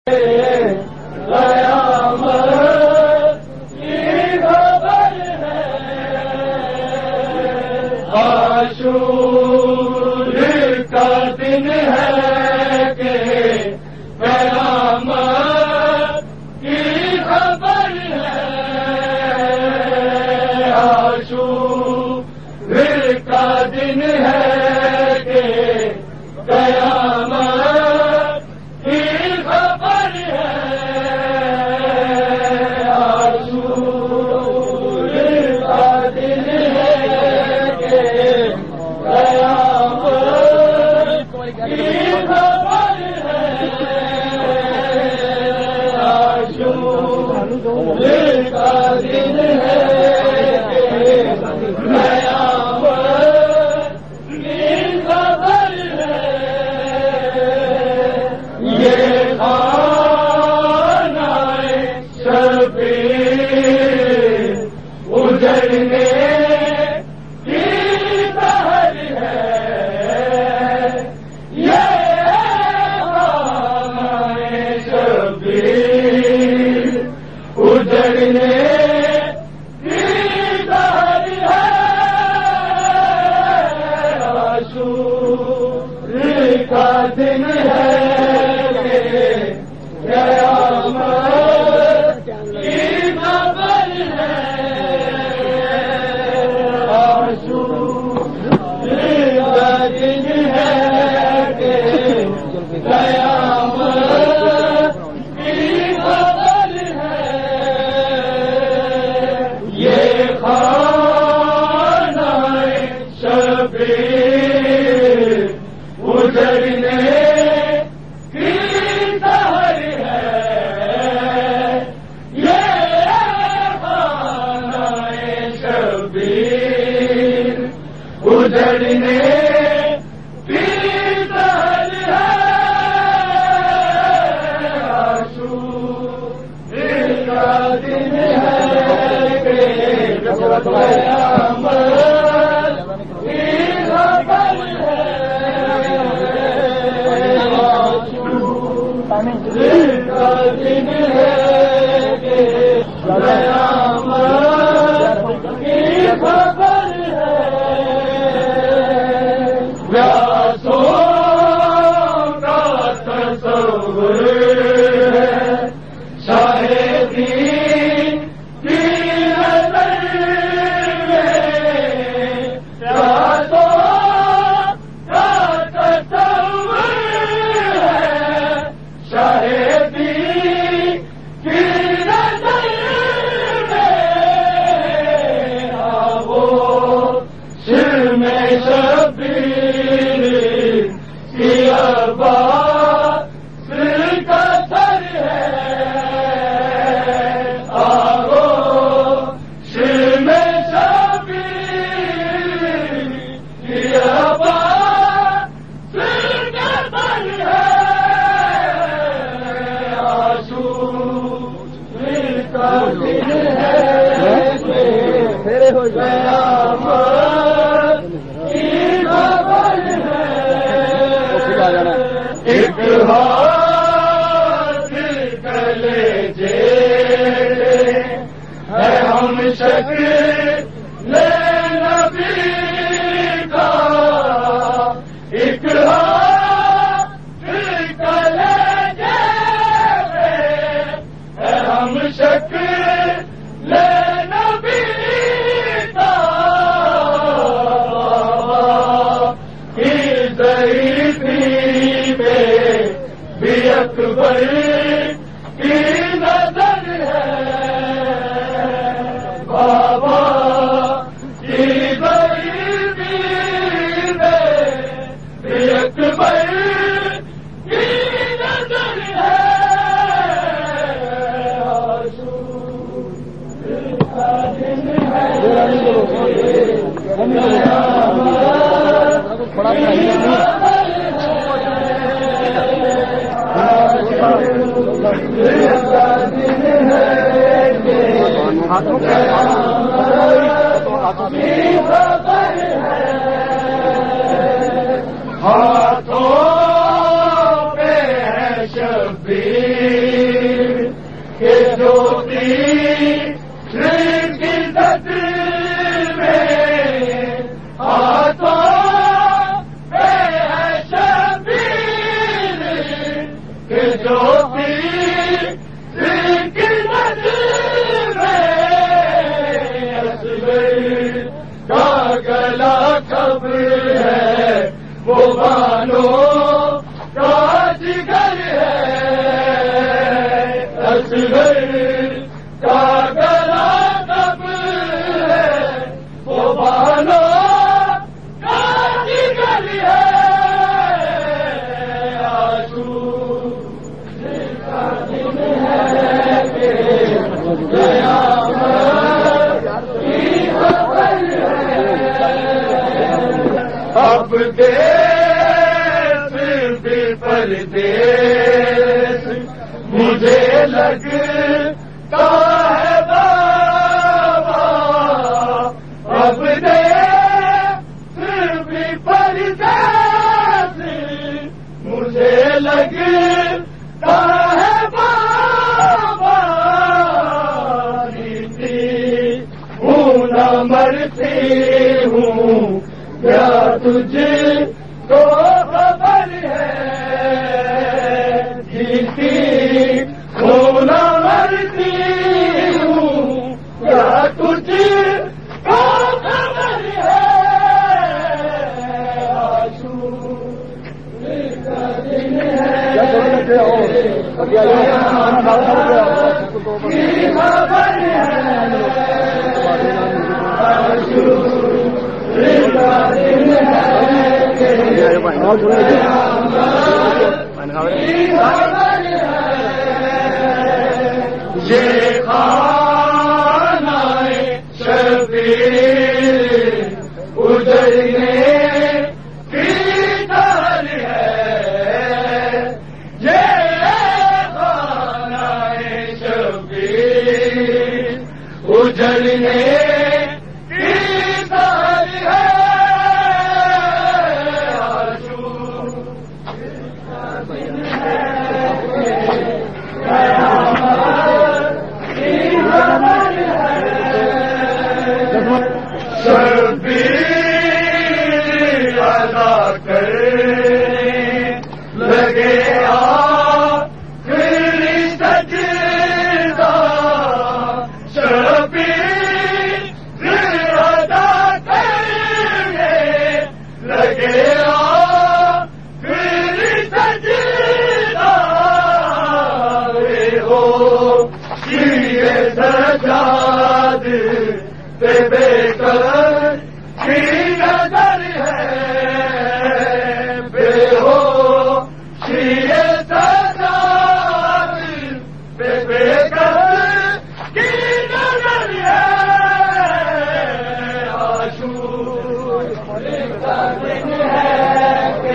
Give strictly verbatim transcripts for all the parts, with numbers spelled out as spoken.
عاشور کا دن ہے کہ قیامت کی خبر ہے، عاشور کا دن ہے کہ قیامت کی خبر ہے، عاشور کا دن ہے کہ دن ہے کہ قیامت کی خبر ہے، عاشور کا دن ہے کہ قیامت کی خبر ہے، یہ خانہ شبیر اجڑنے کی سحر ہے، یہ خانہ شبیر اجڑنے کی سحر ہے، عاشور کا دن ہے کہ قیامت کی خبر ہے، کا دن ہے کہ قیامت کی خبر ہے، پیاسوں کا تصور ہے، شاہدی کی نظر میں، پیاسوں کا تصور ہے، شاہدی کی نظر میں، آبو سر میں شبیر کی عباس کا سر ہے، آبو سر میں شبیر کی عباس کا سر ہے، عاشور کا دن ہے کہ قیامت کی خبر ہے، ایک ہاتھ کلیجے ہے ہم شکل نبی کا، ایک ہاتھ کلیجے ہے ہم شکل نبی کا، کی ضعیفی میں بھی اکبر کی نظر ہے، بابا کی ضعیفی میں بھی اکبر کی نظر ہے، ہاتھوں پہ ہے شبیر اب دیس بھی پردیس مجھے لگتا ہے بابا، اب دیس بھی پردیس مجھے لگتا ہے بابا، جیتی ہوں نہ مرتی ہوں کیا تجھے کو خبر ہے، جیتی ہوں نہ مرتی ہوں کیا تجھے کو خبر ہے، عاشور کا دن ہے کی خبر ہے، عاشور یہ خانہ شبیر اجڑنے کی ڈر ہے، یہ خانہ شبیر اجڑنے شبیر ادا کرنے لگے آخری سجدہ، شبیر ادا کرنے لگے آخری سجدہ، ہو شیر سجاد بے کر کی نظر ہے، بے ہو شیر سجاد بے کر کی نظر ہے، عاشور کا دن ہے کہ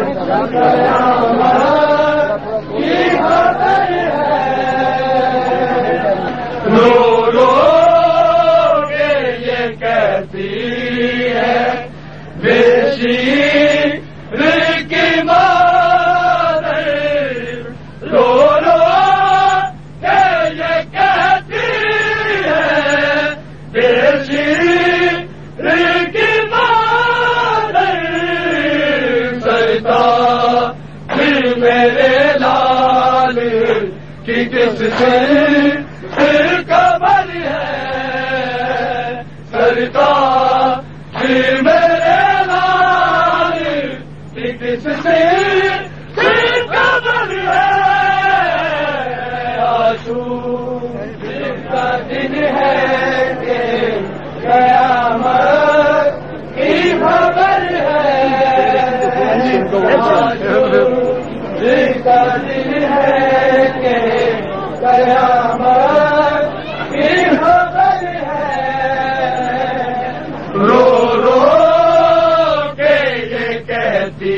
قیامت کی خبر ہے، رو رو شیر کی مادر رو رو کہ یہ کہتی ہے، بے شیر کی مادر سرتاج میرے لال کی کس سے خبر ہے، سرتاج میرے کس سے خبر ہے، عاشور کا دن ہے کہ قیامت کی خبر ہے، عاشور کا دن ہے کہ قیامت کی خبر ہے، رو رو کے یہ کہتی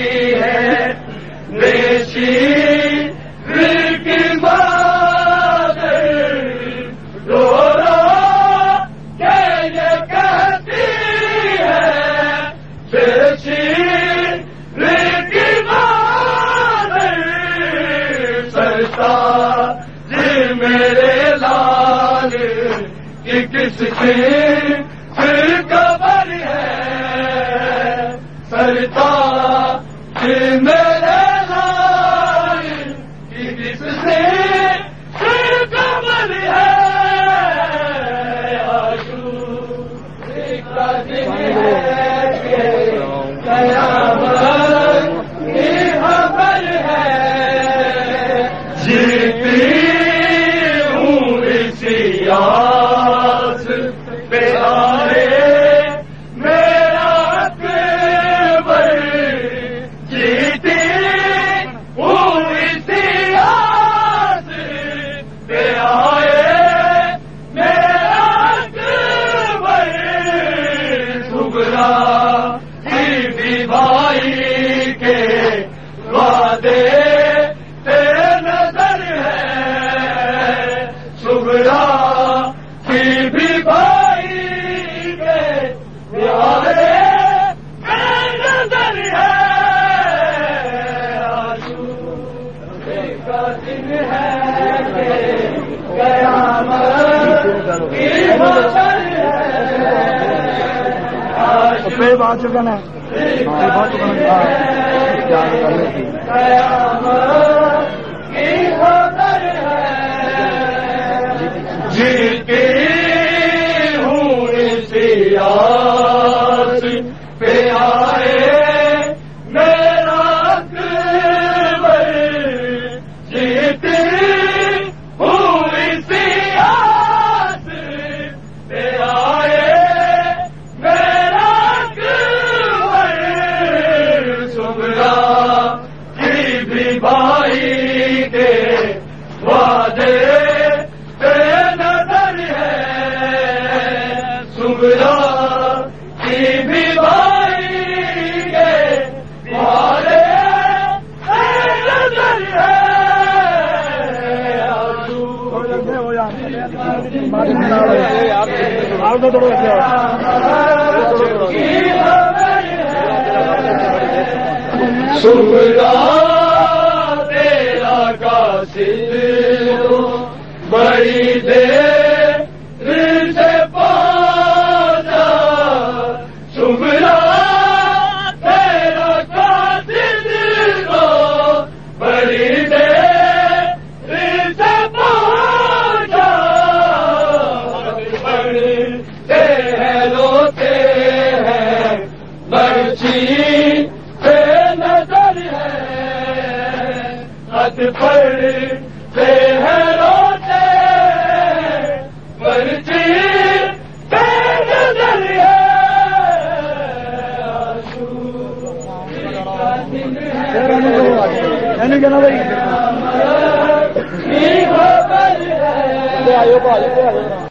شیر کی مادر رو رو کہ یہ کہتی ہے، شیر کی مادر سرتاج میرے لال کہ کس کی پھر قبر ہے سرتاج میرے لال کہ کس سے پھر قبر ہے عاشور کا دن ہے کہ قیامت کی خبر ہے جیتی ہوں اسی آس پہ آئے میرا اکبر جیتی ہوں اسی آس پہ آئے میرا اکبر سغرا کی بھی بھائی کے وعدے کی بھی بھائی کے پیارے نظر ہے عاشور کا دن ہے کہ قیامت کی حشر ہے عاشور بات چکا نا قیامت کی حشر ہے جیتی ہوں اسی آس پہ آئے میرا اکبر جیتی ہوں اسی آس پہ آئے میرا اکبر سغرا کی بھی بھائی کے وعدے سغرا کی بھی بھائی کے پیارے نظر ہے سغرا تیرا قاصد بڑی دیر سے پہنچا سغرا تیرا قاصد کو بڑی دیر سے پہنچا پڑھتے ہیں روتے ہیں برچی سے نظر ہے خط پڑھتے ہیں روتے برچی سے نظر ہے عاشور کا دن ہے